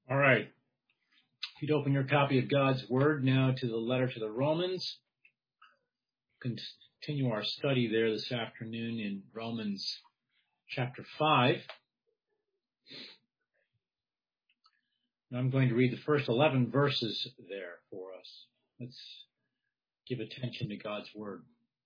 All right. If you'd open your copy of God's Word now to the letter to the Romans, continue our study there this afternoon in Romans chapter 5. And I'm going to read the first 11 verses there for us. Let's give attention to God's Word.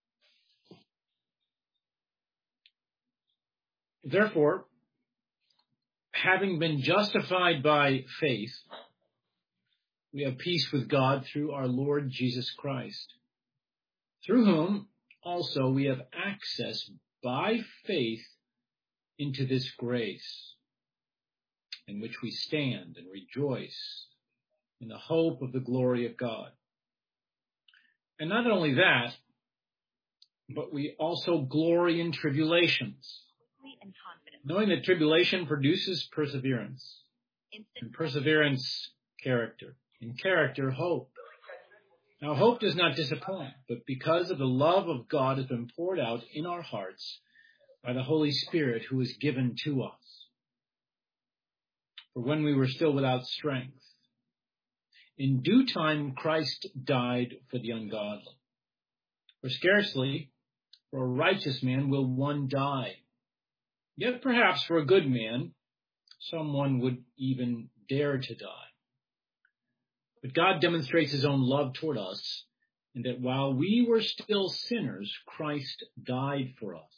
Therefore, having been justified by faith, we have peace with God through our Lord Jesus Christ, through whom also we have access by faith into this grace, in which we stand and rejoice in the hope of the glory of God. And not only that, but we also glory in tribulations, knowing that tribulation produces perseverance, and perseverance, character, and character, hope. Now, hope does not disappoint, but because of the love of God has been poured out in our hearts by the Holy Spirit who is given to us. For when we were still without strength, in due time Christ died for the ungodly. For scarcely for a righteous man will one die. Yet perhaps for a good man, someone would even dare to die. But God demonstrates his own love toward us, in that while we were still sinners, Christ died for us.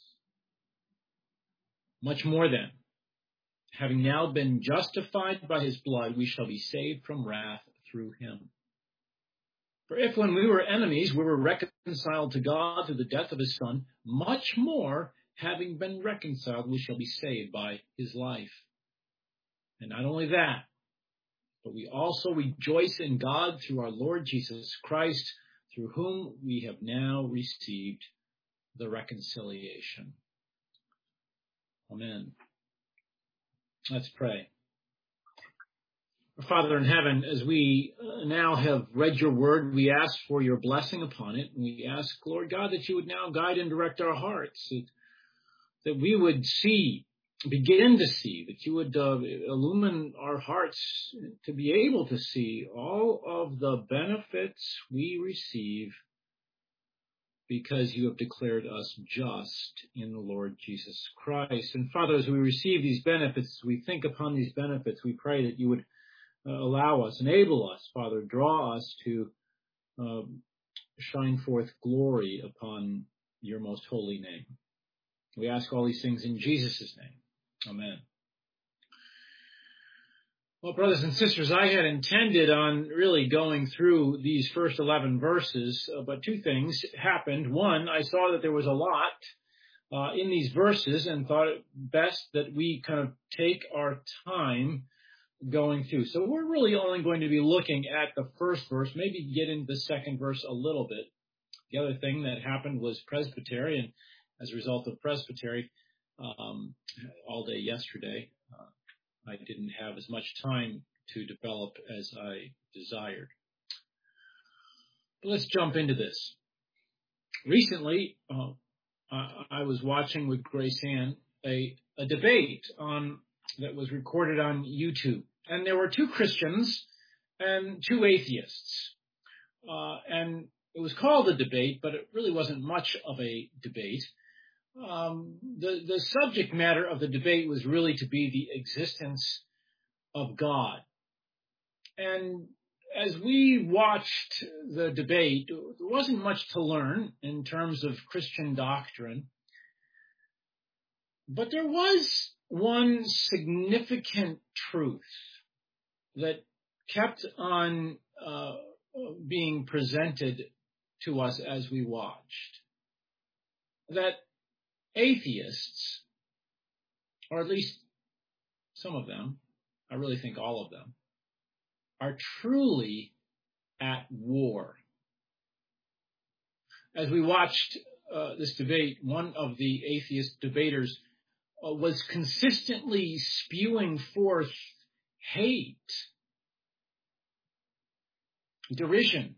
Much more then, having now been justified by his blood, we shall be saved from wrath through him. For if when we were enemies, we were reconciled to God through the death of his Son, much more, having been reconciled, we shall be saved by his life. And not only that, but we also rejoice in God through our Lord Jesus Christ, through whom we have now received the reconciliation. Amen. Let's pray. Our Father in heaven, as we now have read your word, we ask for your blessing upon it. And we ask, Lord God, that you would now guide and direct our hearts, that we would begin to see, that you would illumine our hearts to be able to see all of the benefits we receive because you have declared us just in the Lord Jesus Christ. And Father, as we receive these benefits, we think upon these benefits, we pray that you would allow us, enable us, Father, draw us to shine forth glory upon your most holy name. We ask all these things in Jesus' name. Amen. Well, brothers and sisters, I had intended on really going through these first 11 verses, but two things happened. One, I saw that there was a lot in these verses and thought it best that we kind of take our time going through. So we're really only going to be looking at the first verse, maybe get into the second verse a little bit. The other thing that happened was Presbytery, and as a result of Presbytery, all day yesterday, I didn't have as much time to develop as I desired. But let's jump into this. Recently, I was watching with Grace Ann a debate that was recorded on YouTube. And there were two Christians and two atheists. And it was called a debate, but it really wasn't much of a debate. The subject matter of the debate was really to be the existence of God. And as we watched the debate, there wasn't much to learn in terms of Christian doctrine. But there was one significant truth that kept on being presented to us as we watched. That atheists, or at least some of them, I really think all of them, are truly at war. As we watched this debate, one of the atheist debaters was consistently spewing forth hate, derision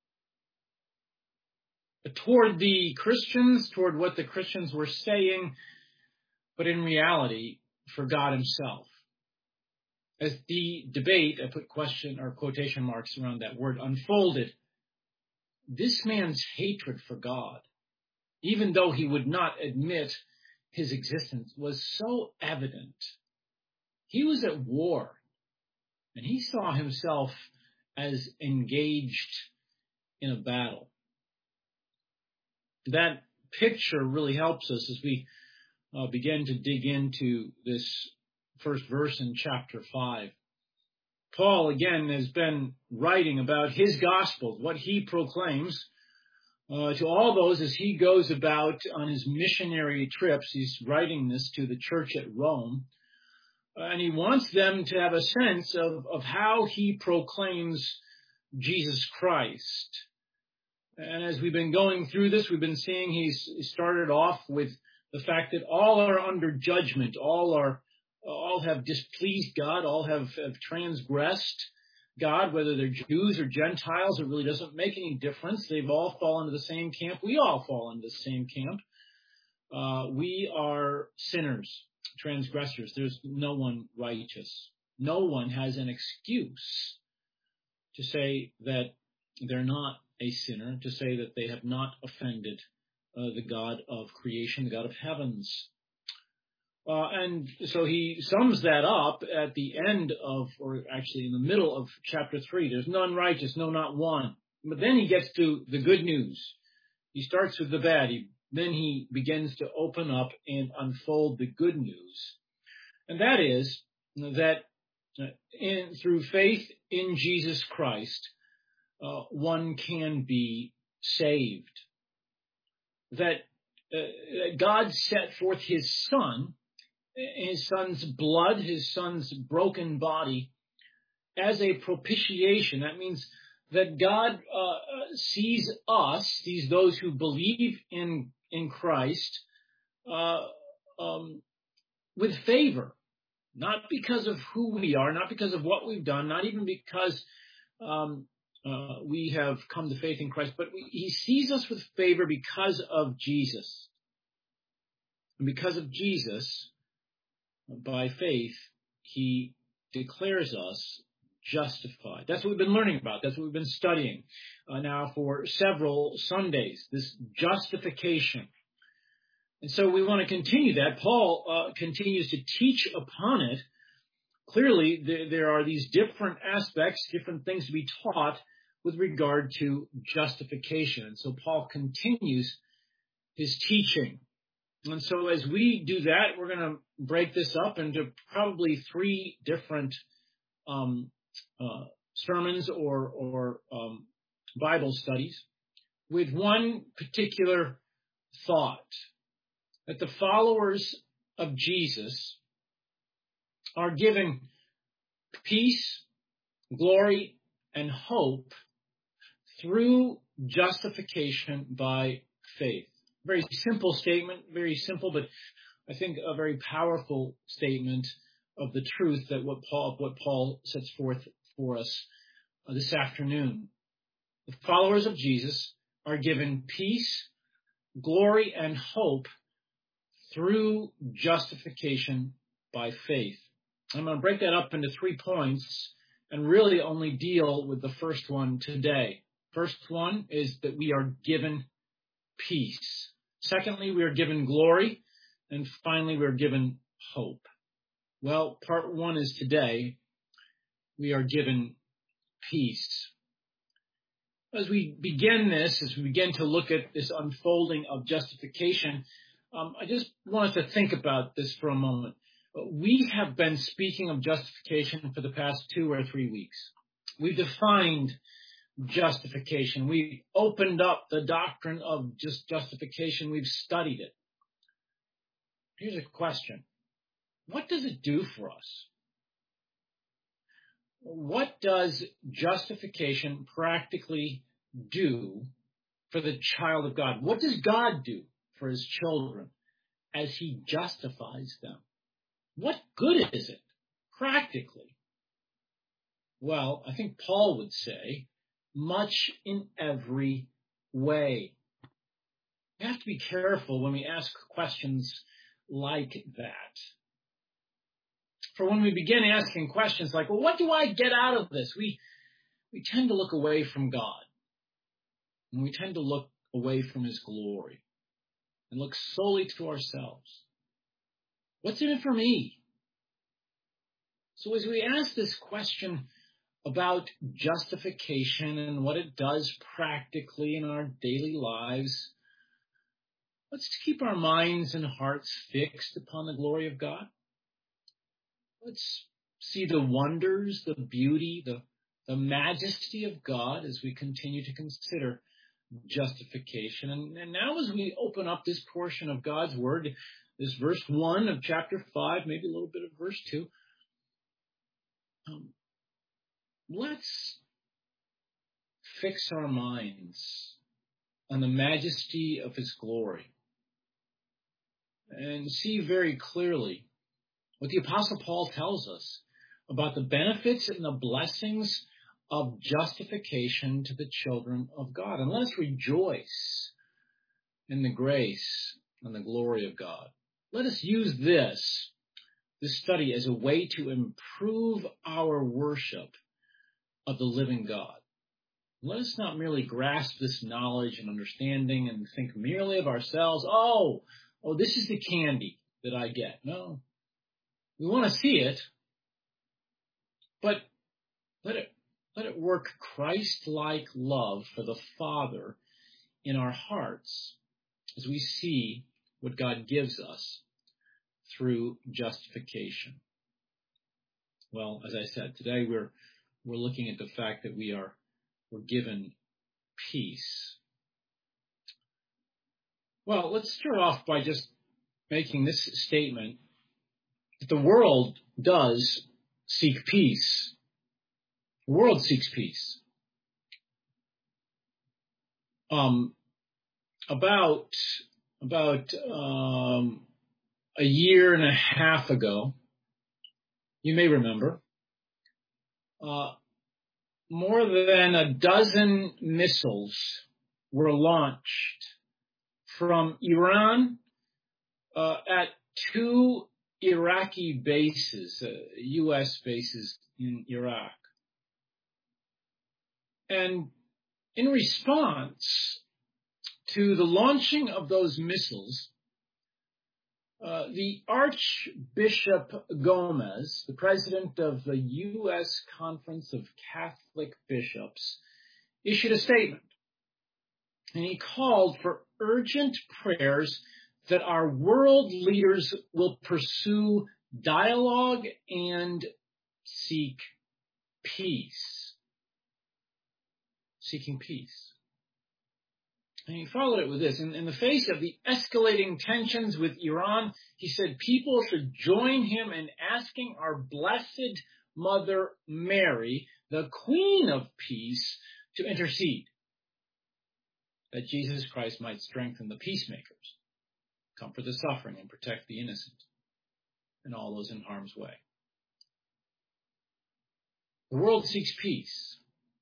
toward the Christians, toward what the Christians were saying, but in reality, for God himself. As the debate, I put question or quotation marks around that word, unfolded, this man's hatred for God, even though he would not admit his existence, was so evident. He was at war, and he saw himself as engaged in a battle. That picture really helps us as we begin to dig into this first verse in chapter 5. Paul, again, has been writing about his gospel, what he proclaims to all those as he goes about on his missionary trips. He's writing this to the church at Rome, and he wants them to have a sense of how he proclaims Jesus Christ. And as we've been going through this, we've been seeing he's started off with the fact that all are under judgment, all have displeased God, all have transgressed God, whether they're Jews or Gentiles. It really doesn't make any difference. They've all fallen into the same camp. We all fall into the same camp. We are sinners, transgressors. There's no one righteous. No one has an excuse to say that they're not a sinner, to say that they have not offended the God of creation, the God of heavens. And so he sums that up at the end of, or actually in the middle of chapter 3. There's none righteous, no, not one. But then he gets to the good news. He starts with the bad. Then he begins to open up and unfold the good news. And that is that through faith in Jesus Christ, one can be saved. That God set forth his son's blood, his son's broken body, as a propitiation. That means that God sees us, sees those who believe in Christ, with favor. Not because of who we are, not because of what we've done, not even because we have come to faith in Christ, but he sees us with favor because of Jesus. And because of Jesus, by faith, he declares us justified. That's what we've been learning about. That's what we've been studying now for several Sundays, this justification. And so we want to continue that. Paul continues to teach upon it. Clearly, there are these different aspects, different things to be taught with regard to justification. And so Paul continues his teaching. And so as we do that, we're going to break this up into probably 3 different sermons or Bible studies with one particular thought, that the followers of Jesus are given peace, glory, and hope through justification by faith. Very simple statement, very simple, but I think a very powerful statement of the truth that what Paul sets forth for us this afternoon. The followers of Jesus are given peace, glory, and hope through justification by faith. I'm going to break that up into 3 points and really only deal with the first one today. First one is that we are given peace. Secondly, we are given glory. And finally, we are given hope. Well, part 1 is today. We are given peace. As we begin to look at this unfolding of justification, I just want us to think about this for a moment. We have been speaking of justification for the past 2 or 3 weeks. We've defined justification. We opened up the doctrine of just justification. We've studied it. Here's a question. What does it do for us? What does justification practically do for the child of God? What does God do for his children as he justifies them? What good is it practically? Well, I think Paul would say, much in every way. We have to be careful when we ask questions like that. For when we begin asking questions like, well, what do I get out of this? We tend to look away from God. And we tend to look away from his glory and look solely to ourselves. What's in it for me? So as we ask this question about justification and what it does practically in our daily lives, let's keep our minds and hearts fixed upon the glory of God. Let's see the wonders, the beauty, the majesty of God as we continue to consider justification. And now as we open up this portion of God's Word, this verse 1 of chapter 5, maybe a little bit of verse 2, let's fix our minds on the majesty of his glory and see very clearly what the Apostle Paul tells us about the benefits and the blessings of justification to the children of God. And let us rejoice in the grace and the glory of God. Let us use this study as a way to improve our worship of the living God. Let us not merely grasp this knowledge and understanding and think merely of ourselves. Oh, this is the candy that I get. No, we want to see it, but let it work Christ-like love for the Father in our hearts as we see what God gives us through justification. Well, as I said, today we're looking at the fact that we're given peace. Well, let's start off by just making this statement that the world does seek peace. The world seeks peace. About a year and a half ago, you may remember, more than a dozen missiles were launched from Iran at two Iraqi bases, U.S. bases in Iraq. And in response to the launching of those missiles, the Archbishop Gomez, the president of the U.S. Conference of Catholic Bishops, issued a statement. And he called for urgent prayers that our world leaders will pursue dialogue and seek peace. Seeking peace. And he followed it with this. In the face of the escalating tensions with Iran, he said people should join him in asking our Blessed Mother Mary, the Queen of Peace, to intercede, that Jesus Christ might strengthen the peacemakers, comfort the suffering, and protect the innocent and all those in harm's way. The world seeks peace.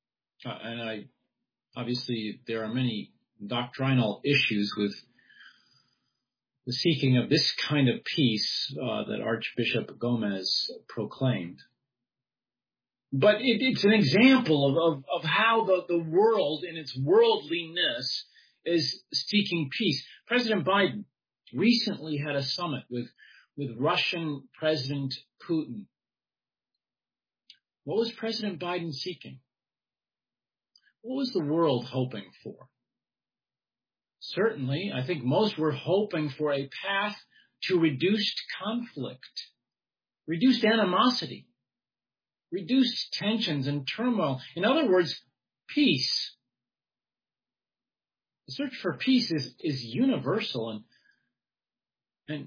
Obviously, there are many doctrinal issues with the seeking of this kind of peace that Archbishop Gomez proclaimed. But it's an example of how the world in its worldliness is seeking peace. President Biden recently had a summit with Russian President Putin. What was President Biden seeking? What was the world hoping for? Certainly, I think most were hoping for a path to reduced conflict, reduced animosity, reduced tensions and turmoil. In other words, peace. The search for peace is universal and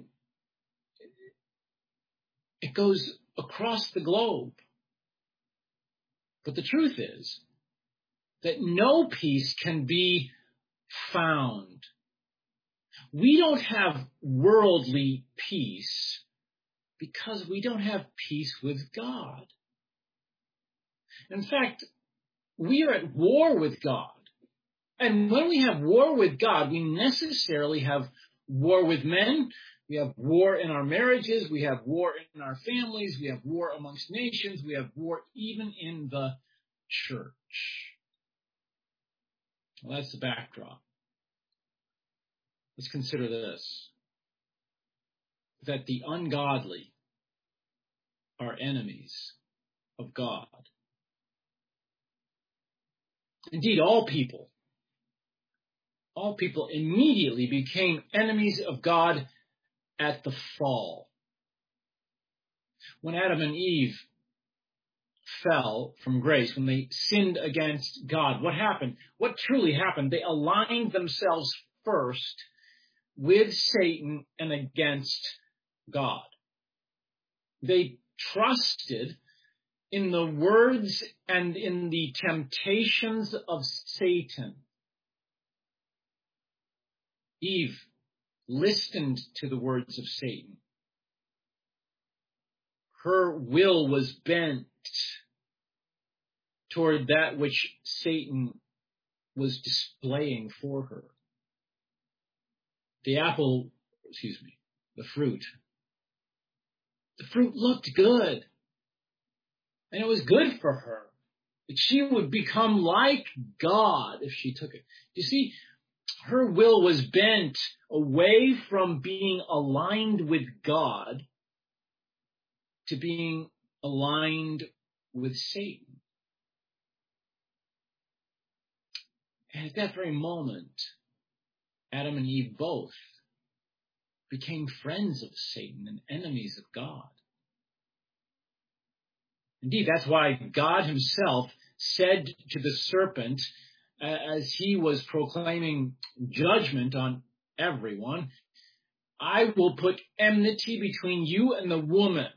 it goes across the globe. But the truth is that no peace can be found. We don't have worldly peace because we don't have peace with God. In fact, we are at war with God. And when we have war with God, we necessarily have war with men, We have war in our marriages. We have war in our families. We have war amongst nations. We have war even in the church. Well, that's the backdrop. Let's consider this, that the ungodly are enemies of God. Indeed, all people immediately became enemies of God at the fall. When Adam and Eve fell from grace, when they sinned against God, what happened? What truly happened? They aligned themselves first with Satan and against God. They trusted in the words and in the temptations of Satan. Eve listened to the words of Satan. Her will was bent toward that which Satan was displaying for her. The fruit. The fruit looked good. And it was good for her. That she would become like God if she took it. You see, her will was bent away from being aligned with God to being aligned with Satan. And at that very moment, Adam and Eve both became friends of Satan and enemies of God. Indeed, that's why God himself said to the serpent, as he was proclaiming judgment on everyone, I will put enmity between you and the woman,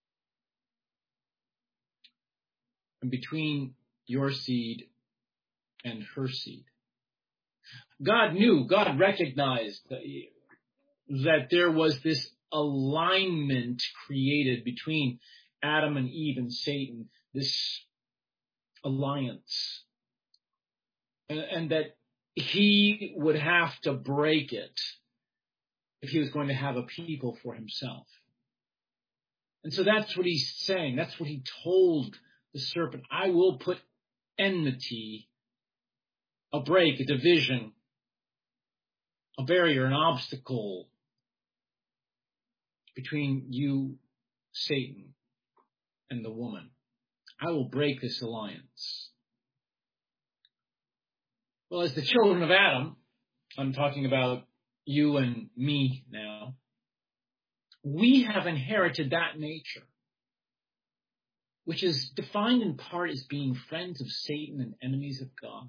and between your seed and her seed. God recognized that there was this alignment created between Adam and Eve and Satan, this alliance, and that he would have to break it if he was going to have a people for himself. And so that's what he's saying. That's what he told the serpent. I will put enmity, a break, a division, a barrier, an obstacle between you, Satan, and the woman. I will break this alliance. Well, as the children of Adam, I'm talking about you and me now, we have inherited that nature, which is defined in part as being friends of Satan and enemies of God.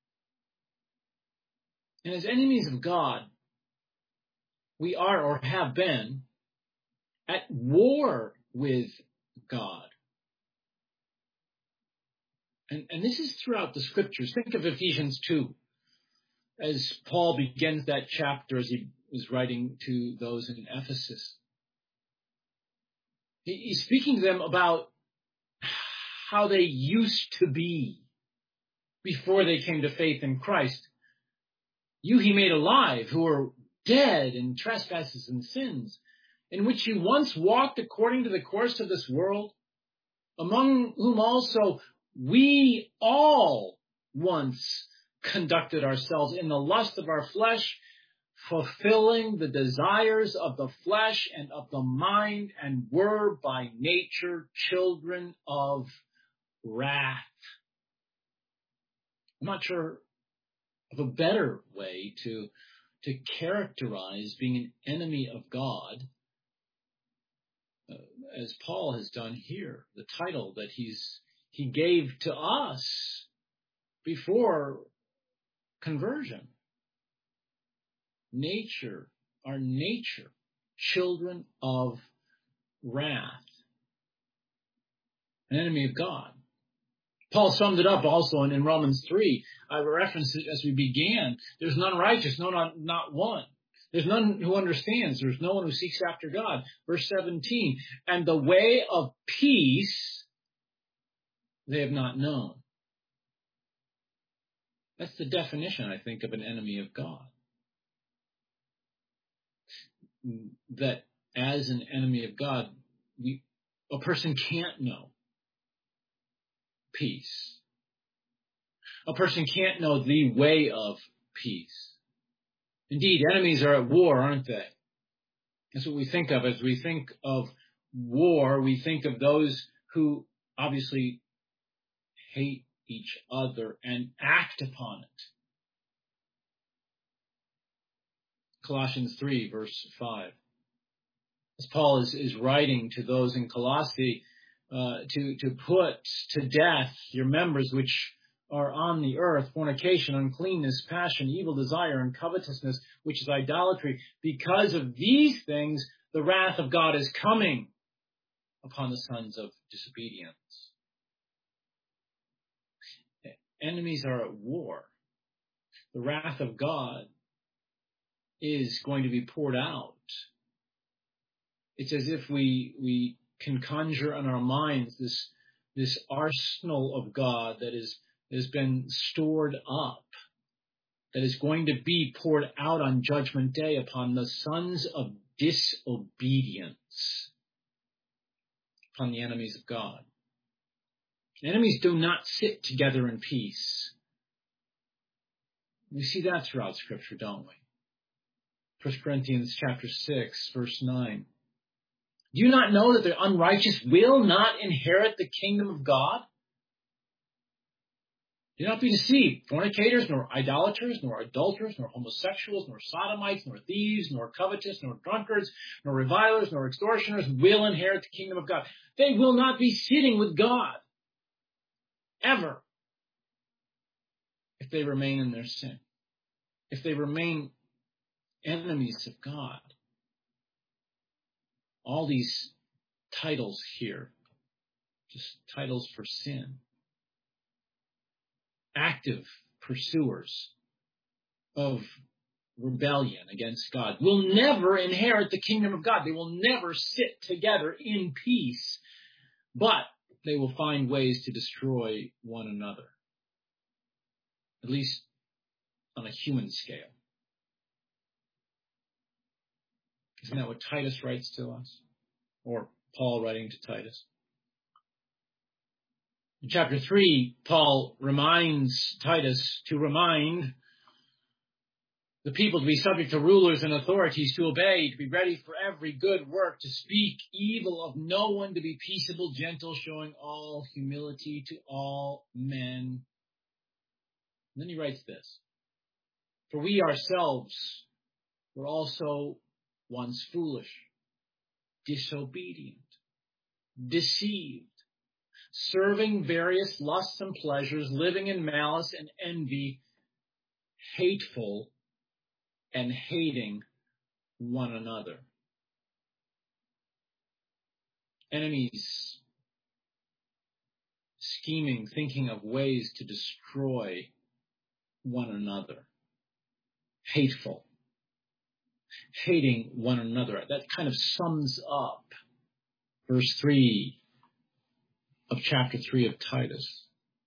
And as enemies of God, we are or have been at war with God. And this is throughout the scriptures. Think of Ephesians 2, as Paul begins that chapter as he was writing to those in Ephesus. He's speaking to them about how they used to be before they came to faith in Christ. You he made alive, who were dead in trespasses and sins, in which you once walked according to the course of this world, among whom also we all once conducted ourselves in the lust of our flesh, fulfilling the desires of the flesh and of the mind, and were by nature children of wrath. I'm not sure of a better way to characterize being an enemy of God, as Paul has done here, the title that he gave to us before conversion. Our nature, children of wrath, an enemy of God. Paul summed it up also in Romans 3. I referenced it as we began. There's none righteous, no, not one. There's none who understands. There's no one who seeks after God. Verse 17, and the way of peace they have not known. That's the definition, I think, of an enemy of God. that as an enemy of God, a person can't know peace. A person can't know the way of peace. Indeed, enemies are at war, aren't they? That's what we think of. As we think of war, we think of those who obviously hate each other and act upon it. Colossians 3, verse 5. As Paul is writing to those in Colossae, to put to death your members which are on the earth, fornication, uncleanness, passion, evil desire, and covetousness, which is idolatry. Because of these things, the wrath of God is coming upon the sons of disobedience. Enemies are at war. The wrath of God is going to be poured out. It's as if we can conjure in our minds this arsenal of God that has been stored up, that is going to be poured out on Judgment Day upon the sons of disobedience, upon the enemies of God. Enemies do not sit together in peace. We see that throughout Scripture, don't we? 1 Corinthians chapter 6, verse 9. Do you not know that the unrighteous will not inherit the kingdom of God? Do not be deceived. Fornicators, nor idolaters, nor adulterers, nor homosexuals, nor sodomites, nor thieves, nor covetous, nor drunkards, nor revilers, nor extortioners will inherit the kingdom of God. They will not be sitting with God, ever, if they remain in their sin, if they remain enemies of God. All these titles here, just titles for sin. Active pursuers of rebellion against God will never inherit the kingdom of God. They will never sit together in peace, but they will find ways to destroy one another, at least on a human scale. Isn't that what Titus writes to us? Or Paul writing to Titus? In chapter 3, Paul reminds Titus to remind the people to be subject to rulers and authorities, to obey, to be ready for every good work, to speak evil of no one, to be peaceable, gentle, showing all humility to all men. And then he writes this: for we ourselves were also once foolish, disobedient, deceived, serving various lusts and pleasures, living in malice and envy, hateful and hating one another. Enemies scheming, thinking of ways to destroy one another. Hateful. Hating one another. That kind of sums up verse 3 of chapter 3 of Titus.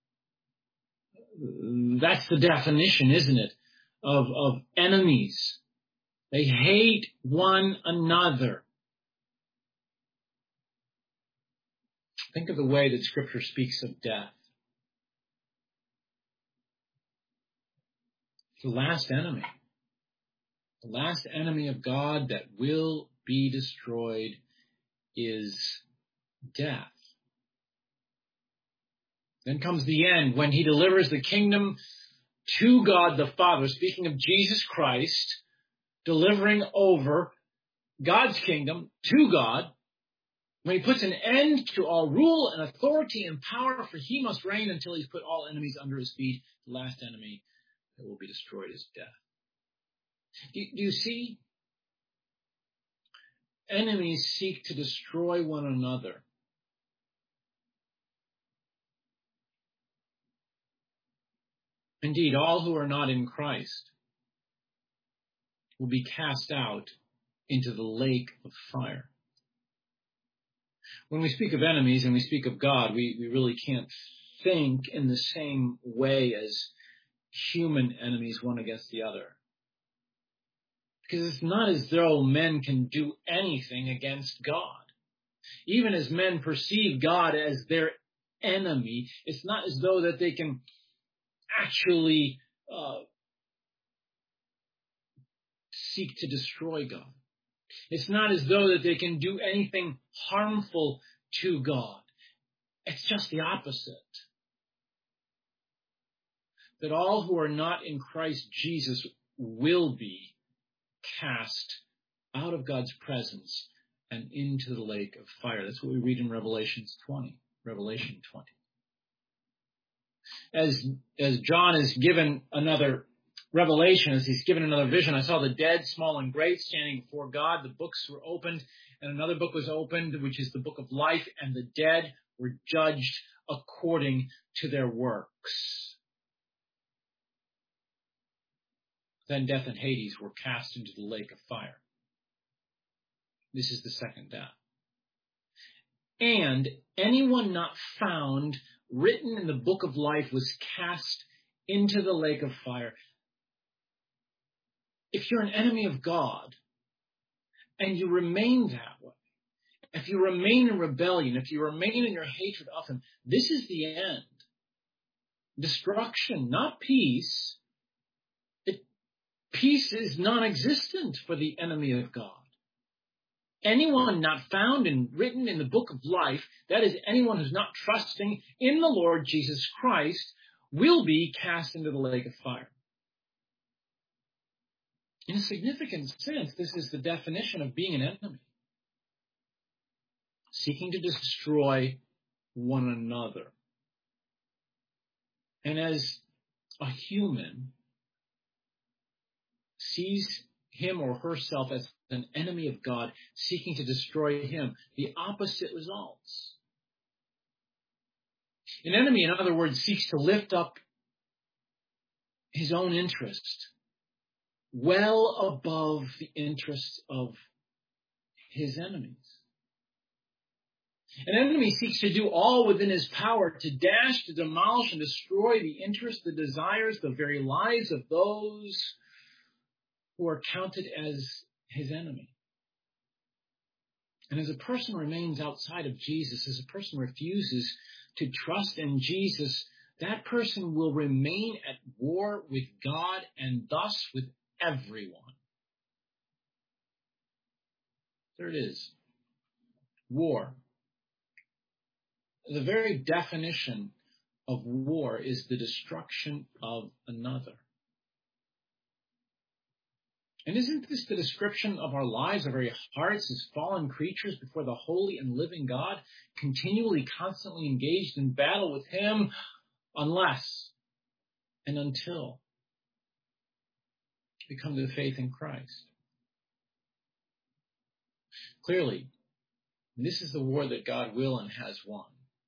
That's the definition, isn't it, of enemies. They hate one another. Think of the way that Scripture speaks of death. The last enemy. The last enemy of God that will be destroyed is death. Then comes the end, when he delivers the kingdom to God the Father, speaking of Jesus Christ, delivering over God's kingdom to God, when he puts an end to all rule and authority and power, for he must reign until he's put all enemies under his feet. The last enemy that will be destroyed is death. Do you see? Enemies seek to destroy one another. Indeed, all who are not in Christ will be cast out into the lake of fire. When we speak of enemies and we speak of God, we really can't think in the same way as human enemies one against the other. Because it's not as though men can do anything against God. Even as men perceive God as their enemy, it's not as though that they can actually seek to destroy God. It's not as though that they can do anything harmful to God. It's just the opposite. That all who are not in Christ Jesus will be cast out of God's presence and into the lake of fire. That's what we read in Revelation 20. As John is given another revelation, as he's given another vision, I saw the dead, small and great, standing before God. The books were opened, and another book was opened, which is the book of life, and the dead were judged according to their works. Then death and Hades were cast into the lake of fire. This is the second death. And anyone not found written in the book of life was cast into the lake of fire. If you're an enemy of God and you remain that way, if you remain in rebellion, if you remain in your hatred of him, this is the end. Destruction, not peace. Peace is non-existent for the enemy of God. Anyone not found and written in the book of life, that is anyone who's not trusting in the Lord Jesus Christ, will be cast into the lake of fire. In a significant sense, this is the definition of being an enemy. Seeking to destroy one another. And as a human sees him or herself as an enemy of God, seeking to destroy him, the opposite results. An enemy, in other words, seeks to lift up his own interest well above the interests of his enemies. An enemy seeks to do all within his power to dash, to demolish, and destroy the interests, the desires, the very lives of those who are counted as his enemy. And as a person remains outside of Jesus, as a person refuses to trust in Jesus, that person will remain at war with God and thus with everyone. There it is. War. The very definition of war is the destruction of another. And isn't this the description of our lives, our very hearts as fallen creatures before the holy and living God, continually, constantly engaged in battle with him, unless and until we come to faith in Christ? Clearly, this is the war that God will and has won.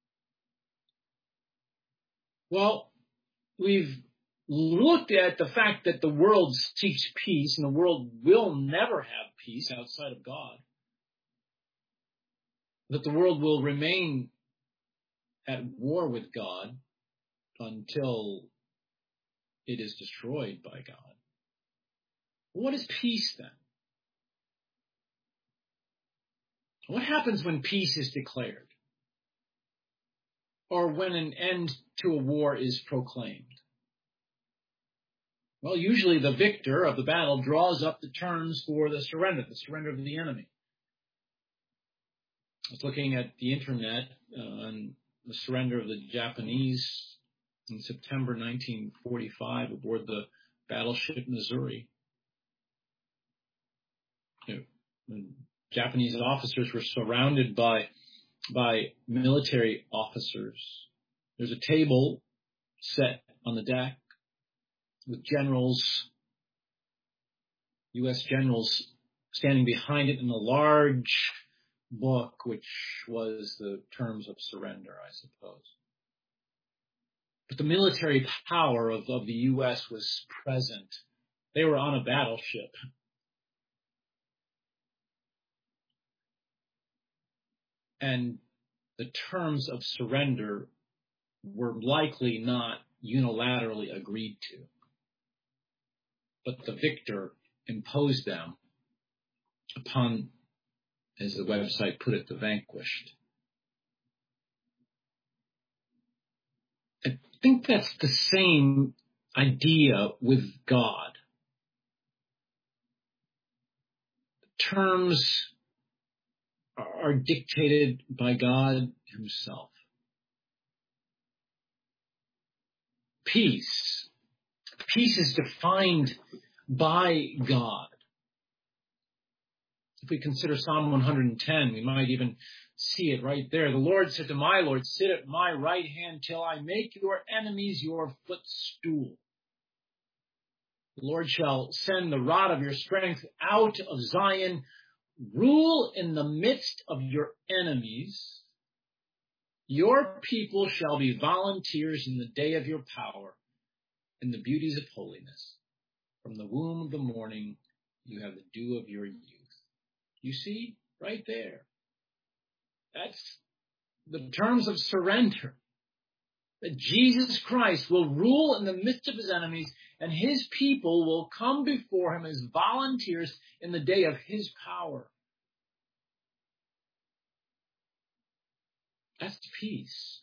Well, we've looked at the fact that the world seeks peace, and the world will never have peace outside of God. That the world will remain at war with God until it is destroyed by God. What is peace then? What happens when peace is declared? Or when an end to a war is proclaimed? Well, usually the victor of the battle draws up the terms for the surrender of the enemy. I was looking at the internet on the surrender of the Japanese in September 1945 aboard the battleship Missouri. The Japanese officers were surrounded by military officers. There's a table set on the deck with generals, U.S. generals, standing behind it in a large book, which was the terms of surrender, I suppose. But the military power of the U.S. was present. They were on a battleship. And the terms of surrender were likely not unilaterally agreed to. But the victor impose them upon, as the website put it, the vanquished. I think that's the same idea with God. Terms are dictated by God himself. Peace. Peace is defined by God. If we consider Psalm 110, we might even see it right there. The Lord said to my Lord, sit at my right hand till I make your enemies your footstool. The Lord shall send the rod of your strength out of Zion. Rule in the midst of your enemies. Your people shall be volunteers in the day of your power, in the beauties of holiness. From the womb of the morning, you have the dew of your youth. You see, right there. That's the terms of surrender. That Jesus Christ will rule in the midst of his enemies, and his people will come before him as volunteers in the day of his power. That's peace.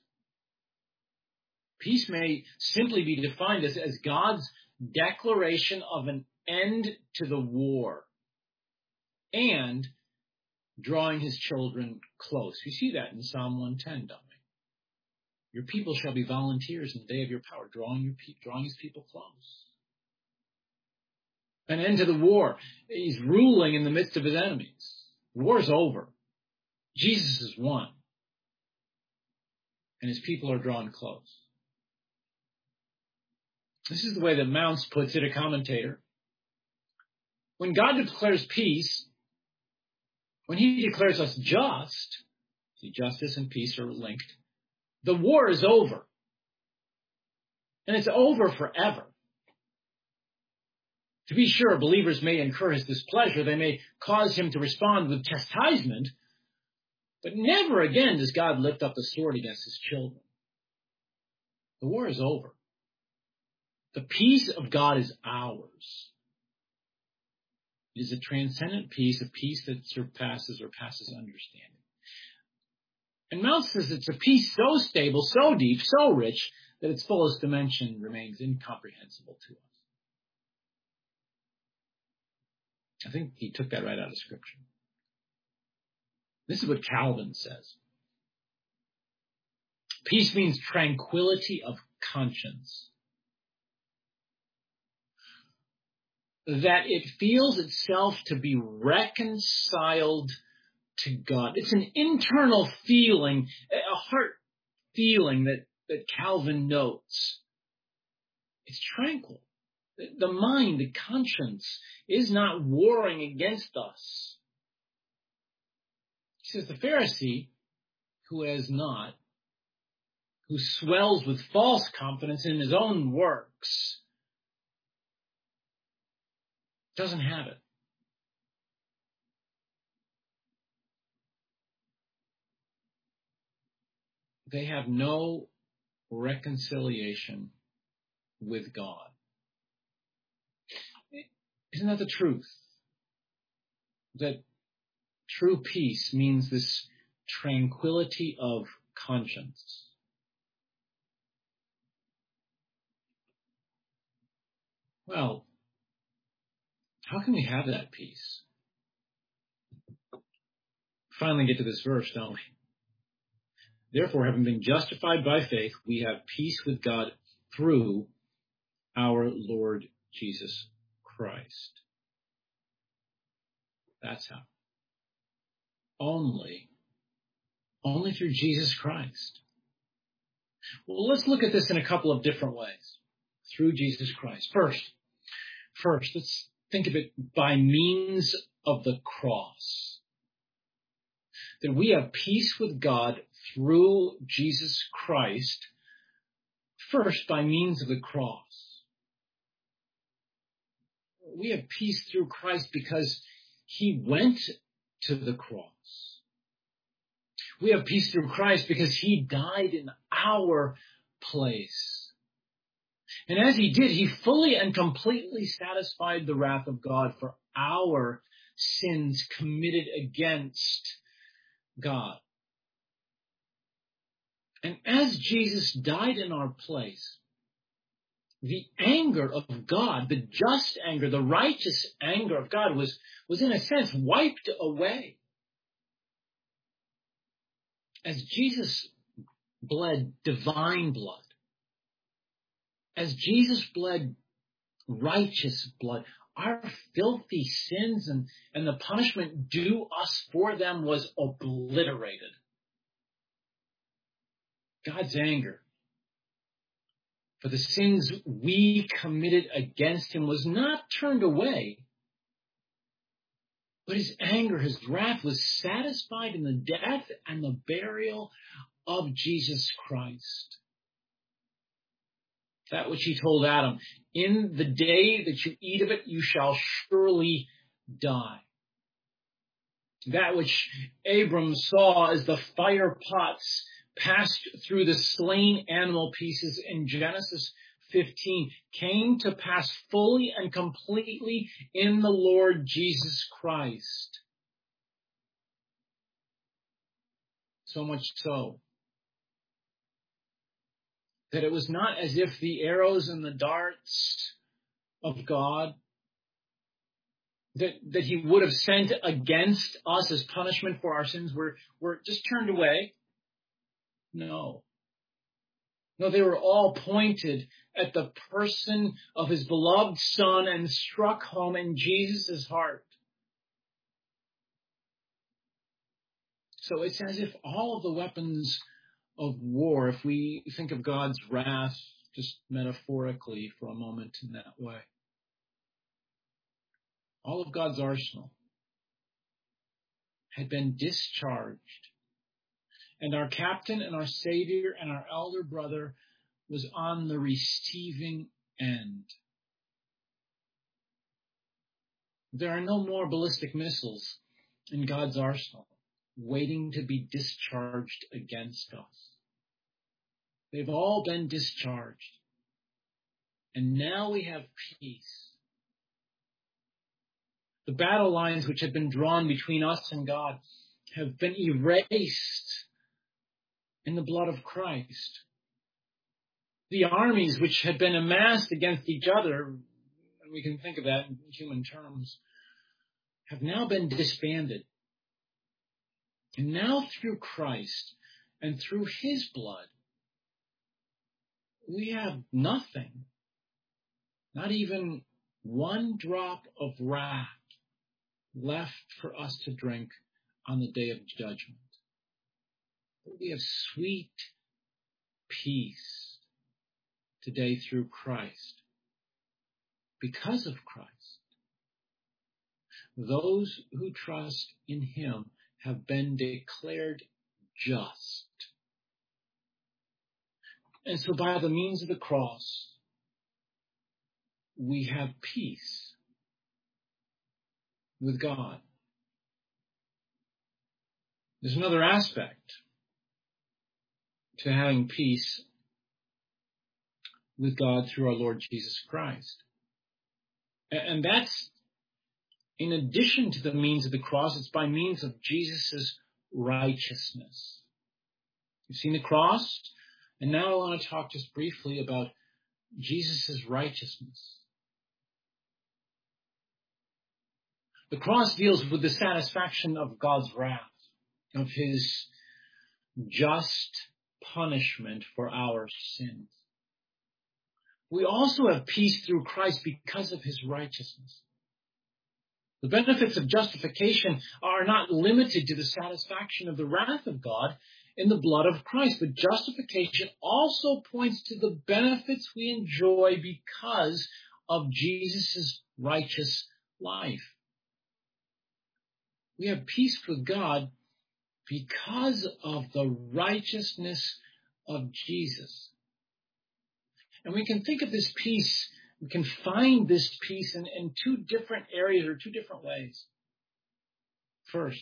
Peace may simply be defined as God's declaration of an end to the war and drawing his children close. We see that in Psalm 110, don't we? Your people shall be volunteers in the day of your power, drawing his people close. An end to the war. He's ruling in the midst of his enemies. The war's over. Jesus has won. And his people are drawn close. This is the way that Mounce puts it, a commentator. When God declares peace, when he declares us just, see, justice and peace are linked, the war is over. And it's over forever. To be sure, believers may incur his displeasure. They may cause him to respond with chastisement. But never again does God lift up the sword against his children. The war is over. The peace of God is ours. It is a transcendent peace, a peace that surpasses or passes understanding. And Mounce says it's a peace so stable, so deep, so rich, that its fullest dimension remains incomprehensible to us. I think he took that right out of Scripture. This is what Calvin says. Peace means tranquility of conscience. That it feels itself to be reconciled to God. It's an internal feeling, a heart feeling that Calvin notes. It's tranquil. The mind, the conscience, is not warring against us. He says the Pharisee, who has not, who swells with false confidence in his own works, doesn't have it. They have no reconciliation with God. Isn't that the truth? That true peace means this tranquility of conscience. Well, how can we have that peace? Finally get to this verse, don't we? Therefore, having been justified by faith, we have peace with God through our Lord Jesus Christ. That's how. Only through Jesus Christ. Well, let's look at this in a couple of different ways. Through Jesus Christ. First, let's think of it by means of the cross. That we have peace with God through Jesus Christ, first by means of the cross. We have peace through Christ because he went to the cross. We have peace through Christ because he died in our place. And as he did, he fully and completely satisfied the wrath of God for our sins committed against God. And as Jesus died in our place, the anger of God, the just anger, the righteous anger of God was in a sense wiped away. As Jesus bled divine blood, as Jesus bled righteous blood, our filthy sins and the punishment due us for them was obliterated. God's anger for the sins we committed against him was not turned away, but his anger, his wrath was satisfied in the death and the burial of Jesus Christ. That which he told Adam, in the day that you eat of it, you shall surely die. That which Abram saw as the fire pots passed through the slain animal pieces in Genesis 15 came to pass fully and completely in the Lord Jesus Christ. So much so that it was not as if the arrows and the darts of God that he would have sent against us as punishment for our sins were just turned away. No, they were all pointed at the person of his beloved Son and struck home in Jesus' heart. So it's as if all of the weapons of war, if we think of God's wrath just metaphorically for a moment in that way, all of God's arsenal had been discharged. And our captain and our Savior and our elder brother was on the receiving end. There are no more ballistic missiles in God's arsenal waiting to be discharged against us. They've all been discharged. And now we have peace. The battle lines which had been drawn between us and God have been erased in the blood of Christ. The armies which had been amassed against each other, and we can think of that in human terms, have now been disbanded. And now through Christ and through his blood, we have nothing, not even one drop of wrath left for us to drink on the day of judgment. But we have sweet peace today through Christ. Because of Christ, those who trust in him have been declared just. And so by the means of the cross, we have peace with God. There's another aspect to having peace with God through our Lord Jesus Christ. And that's, in addition to the means of the cross, it's by means of Jesus' righteousness. You've seen the cross, and now I want to talk just briefly about Jesus' righteousness. The cross deals with the satisfaction of God's wrath, of his just punishment for our sins. We also have peace through Christ because of his righteousness. The benefits of justification are not limited to the satisfaction of the wrath of God in the blood of Christ, but justification also points to the benefits we enjoy because of Jesus' righteous life. We have peace with God because of the righteousness of Jesus. And we can think of this peace, we can find this peace in two different areas or two different ways. First,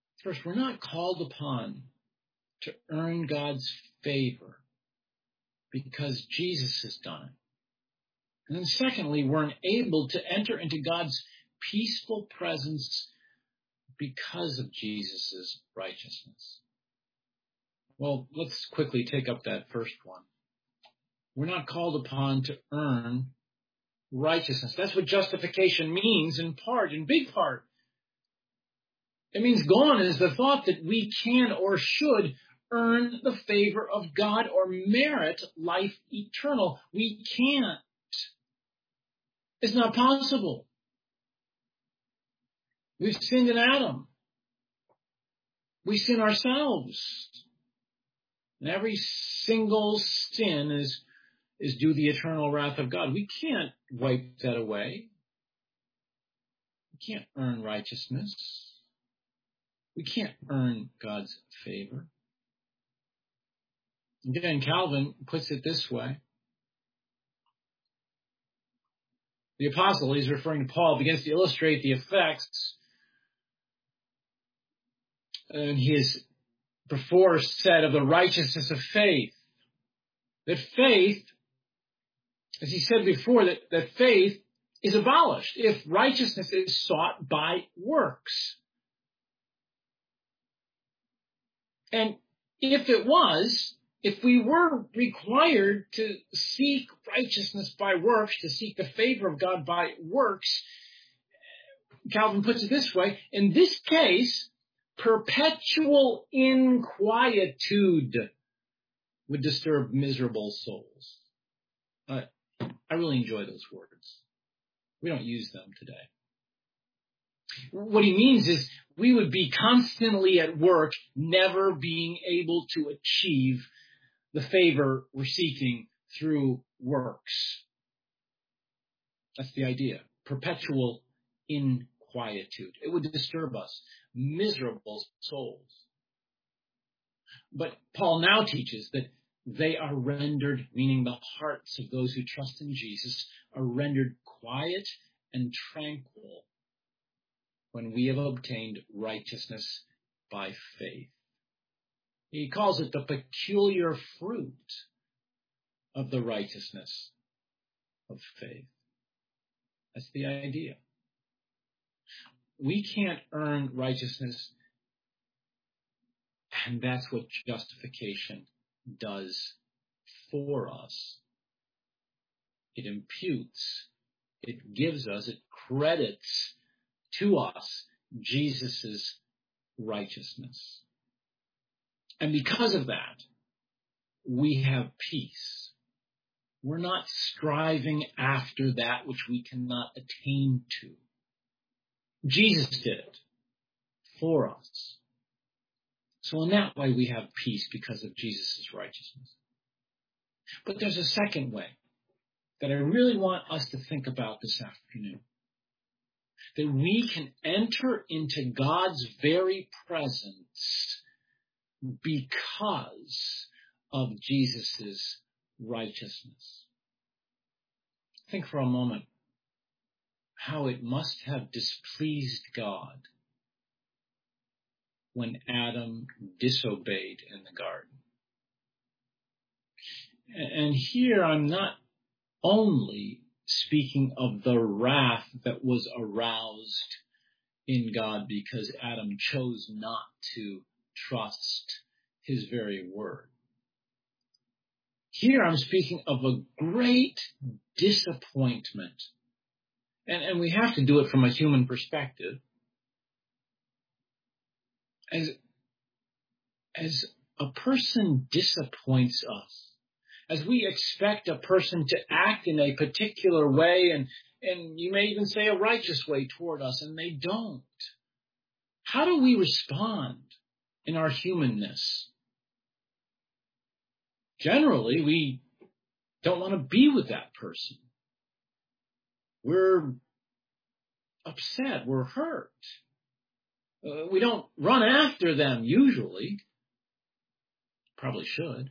we're not called upon to earn God's favor because Jesus has done it. And then secondly, we're enabled to enter into God's peaceful presence because of Jesus' righteousness. Well, let's quickly take up that first one. We're not called upon to earn righteousness. That's what justification means in part, in big part. It means gone is the thought that we can or should earn the favor of God or merit life eternal. We can't. It's not possible. We've sinned in Adam. We sin ourselves. And every single sin is due the eternal wrath of God. We can't wipe that away. We can't earn righteousness. We can't earn God's favor. Again, Calvin puts it this way. The apostle, he's referring to Paul, begins to illustrate the effects. And he has before said of the righteousness of faith. That faith, as he said before, that faith is abolished if righteousness is sought by works. And if we were required to seek righteousness by works, to seek the favor of God by works, Calvin puts it this way, in this case, perpetual inquietude would disturb miserable souls. I really enjoy those words. We don't use them today. What he means is we would be constantly at work, never being able to achieve the favor we're seeking through works. That's the idea. Perpetual inquietude. It would disturb us. Miserable souls. But Paul now teaches that they are rendered, meaning the hearts of those who trust in Jesus are rendered quiet and tranquil when we have obtained righteousness by faith. He calls it the peculiar fruit of the righteousness of faith. That's the idea. We can't earn righteousness, and that's what justification does for us. It imputes, it gives us, it credits to us Jesus' righteousness. And because of that, we have peace. We're not striving after that which we cannot attain to. Jesus did it for us. So in that way, we have peace because of Jesus' righteousness. But there's a second way that I really want us to think about this afternoon. That we can enter into God's very presence because of Jesus' righteousness. Think for a moment how it must have displeased God when Adam disobeyed in the garden. And here I'm not only speaking of the wrath that was aroused in God because Adam chose not to trust his very word. Here I'm speaking of a great disappointment. And we have to do it from a human perspective. As a person disappoints us, as we expect a person to act in a particular way, and you may even say a righteous way toward us, and they don't, how do we respond in our humanness? Generally, we don't want to be with that person. We're upset. We're hurt. We don't run after them usually. Probably should.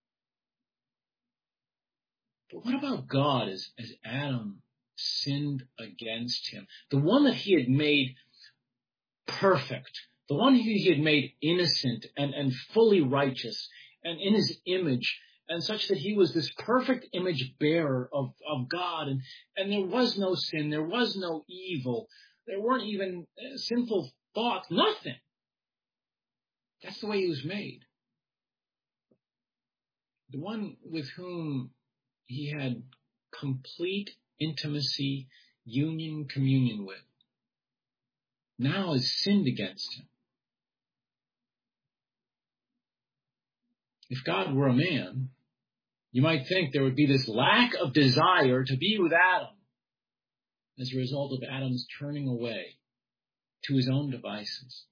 But what about God as Adam sinned against him? The one that he had made perfect, the one he had made innocent and fully righteous and in his image, and such that he was this perfect image bearer of God. And there was no sin. There was no evil. There weren't even sinful thoughts. Nothing. That's the way he was made. The one with whom he had complete intimacy, union, communion with, now has sinned against him. If God were a man, you might think there would be this lack of desire to be with Adam as a result of Adam's turning away to his own devices.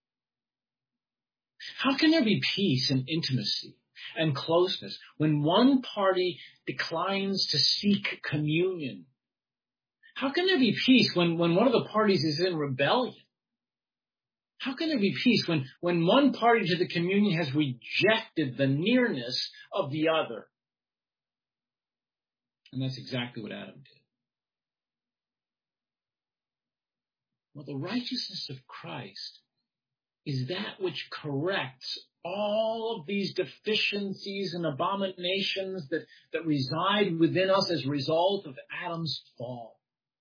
How can there be peace and intimacy and closeness when one party declines to seek communion? How can there be peace when one of the parties is in rebellion? How can there be peace when one party to the communion has rejected the nearness of the other? And that's exactly what Adam did. Well, the righteousness of Christ is that which corrects all of these deficiencies and abominations that reside within us as a result of Adam's fall.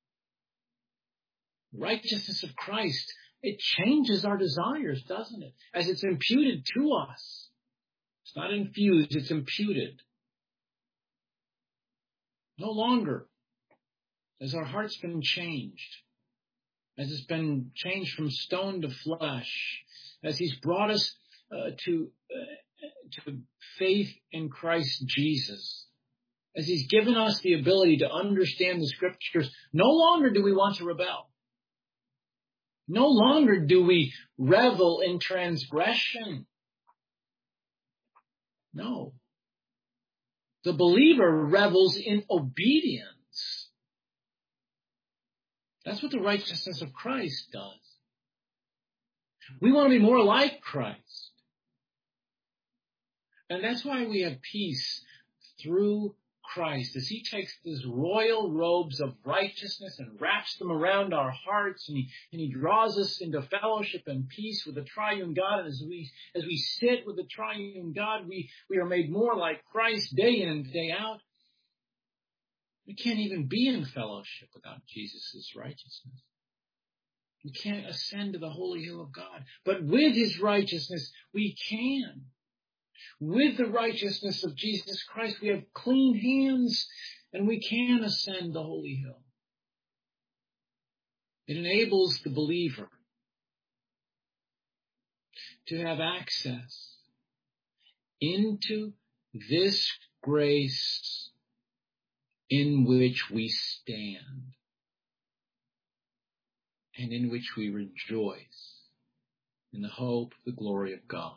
The righteousness of Christ, it changes our desires, doesn't it? As it's imputed to us. It's not infused, it's imputed. No longer has our hearts been changed, as it's been changed from stone to flesh, as he's brought us to faith in Christ Jesus, as he's given us the ability to understand the scriptures. No longer do we want to rebel. No longer do we revel in transgression. No. The believer revels in obedience. That's what the righteousness of Christ does. We want to be more like Christ. And that's why we have peace through Christ, as he takes these royal robes of righteousness and wraps them around our hearts, and he draws us into fellowship and peace with the triune God. And as we sit with the triune God, we are made more like Christ day in and day out. We can't even be in fellowship without Jesus' righteousness. We can't ascend to the holy hill of God. But with his righteousness, we can. With the righteousness of Jesus Christ, we have clean hands and we can ascend the holy hill. It enables the believer to have access into this grace in which we stand and in which we rejoice in the hope of the glory of God.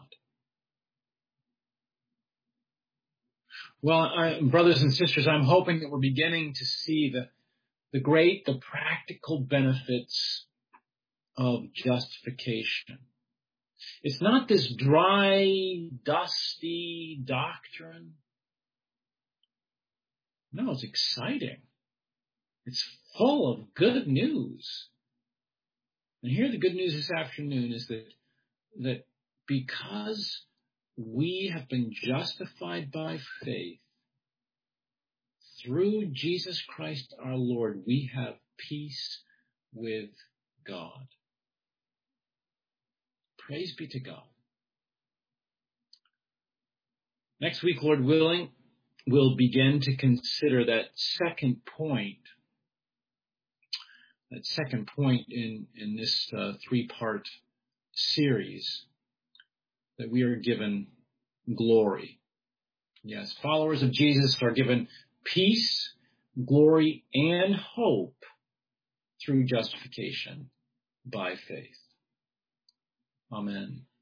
Well, brothers and sisters, I'm hoping that we're beginning to see the practical benefits of justification. It's not this dry, dusty doctrine. No, it's exciting. It's full of good news. And here the good news this afternoon is that because we have been justified by faith through Jesus Christ our Lord, we have peace with God. Praise be to God. Next week, Lord willing, we'll begin to consider that second point in this three-part series, that we are given glory. Yes, followers of Jesus are given peace, glory, and hope through justification by faith. Amen.